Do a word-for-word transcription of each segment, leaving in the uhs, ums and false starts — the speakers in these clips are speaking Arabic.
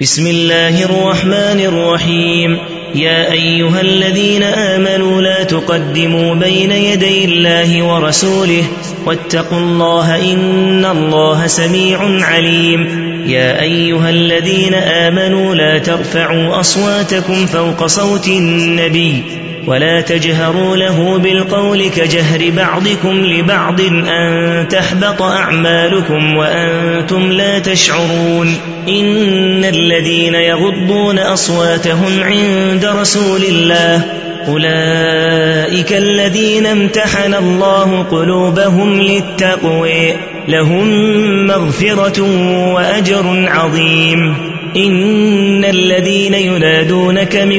بسم الله الرحمن الرحيم. يا أيها الذين آمنوا لا تقدموا بين يدي الله ورسوله واتقوا الله إن الله سميع عليم. يا أيها الذين آمنوا لا ترفعوا أصواتكم فوق صوت النبي ولا تجهروا له بالقول كجهر بعضكم لبعض أن تحبط أعمالكم وأنتم لا تشعرون. إن الذين يغضون أصواتهم عند رسول الله أولئك الذين امتحن الله قلوبهم للتقوى لهم مغفرة وأجر عظيم. إن الذين ينادونك من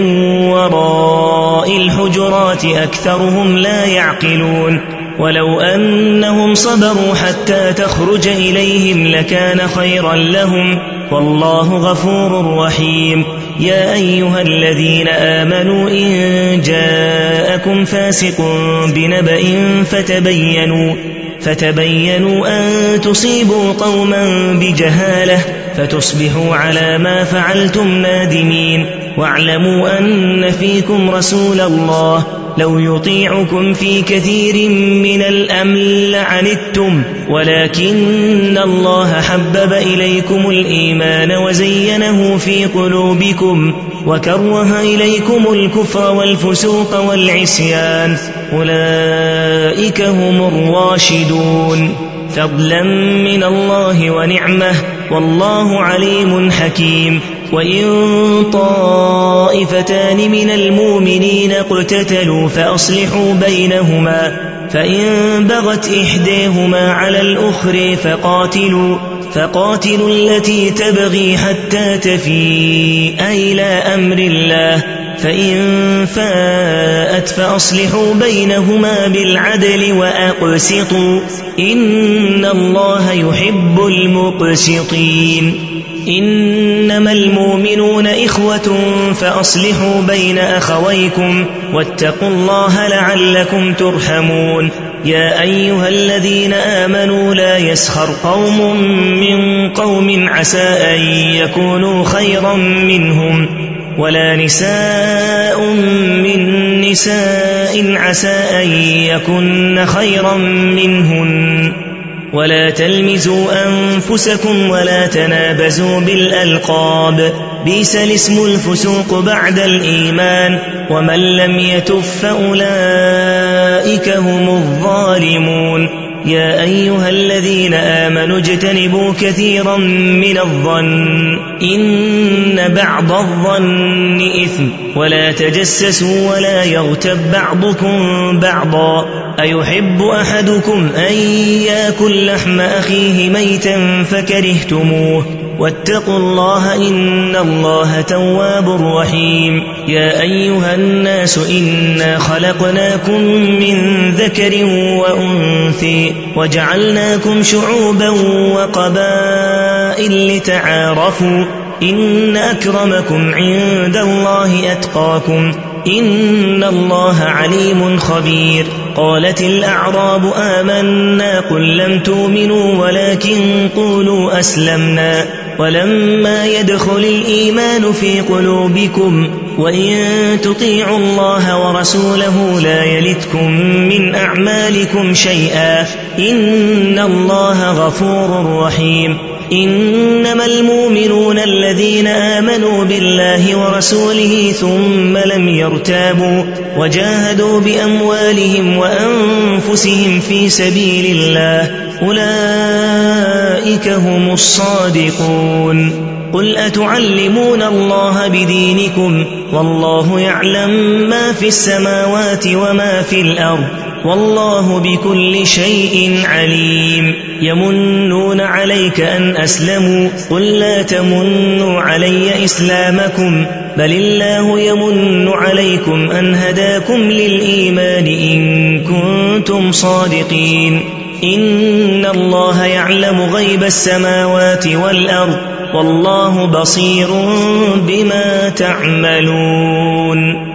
وراء الحجرات أكثرهم لا يعقلون. ولو أنهم صبروا حتى تخرج إليهم لكان خيرا لهم والله غفور رحيم. يا أيها الذين آمنوا إن جاءكم فاسق بنبأ فتبينوا فتبينوا أن تصيبوا قوما بجهالة فتصبحوا على ما فعلتم نادمين. واعلموا أن فيكم رسول الله لو يطيعكم في كثير من الأمر لعنتم ولكن الله حبب إليكم الإيمان وزينه في قلوبكم وكره إليكم الكفر والفسوق والعصيان أولئك هم الراشدون فضلا من الله ونعمة والله عليم حكيم. وإن طائفتان من المؤمنين اقتتلوا فأصلحوا بينهما فإن بغت إحداهما على الأخرى فقاتلوا فقاتلوا التي تبغي حتى تفيء إلى أمر الله فإن فاءت فأصلحوا بينهما بالعدل وأقسطوا إن الله يحب المقسطين. إنما المؤمنون إخوة فأصلحوا بين أخويكم واتقوا الله لعلكم ترحمون. يا أيها الذين آمنوا لا يسخر قوم من قوم عسى أن يكونوا خيرا منهم ولا نساء من نساء عسى أن يكن خيرا منهن ولا تلمزوا أنفسكم ولا تنابزوا بالألقاب بئس الاسم الفسوق بعد الإيمان ومن لم يتب فأولئك هم الظالمون. يا أيها الذين آمنوا اجتنبوا كثيرا من الظن إن بعض الظن إثم ولا تجسسوا ولا يغتب بعضكم بعضا أيحب أحدكم أن يأكل لحم أخيه ميتا فكرهتموه واتقوا الله إن الله تواب رحيم. يا أيها الناس إنا خلقناكم من ذكر وأنثى وجعلناكم شعوبا وقبائل لتعارفوا إن أكرمكم عند الله أتقاكم إن الله عليم خبير. قالت الأعراب آمنا قل لم تؤمنوا ولكن قولوا أسلمنا ولما يدخل الإيمان في قلوبكم وإن تطيعوا الله ورسوله لا يلتكم من أعمالكم شيئا إن الله غفور رحيم. إنما المؤمنون الذين آمنوا بالله ورسوله ثم لم يرتابوا وجاهدوا بأموالهم وأنفسهم في سبيل الله أولئك هم الصادقون. قل أتعلمون الله بدينكم والله يعلم ما في السماوات وما في الأرض والله بكل شيء عليم. يمنون عليك أن أسلموا قل لا تمنوا علي إسلامكم بل الله يمن عليكم أن هداكم للإيمان إن كنتم صادقين. إن الله يعلم غيب السماوات والأرض والله بصير بما تعملون.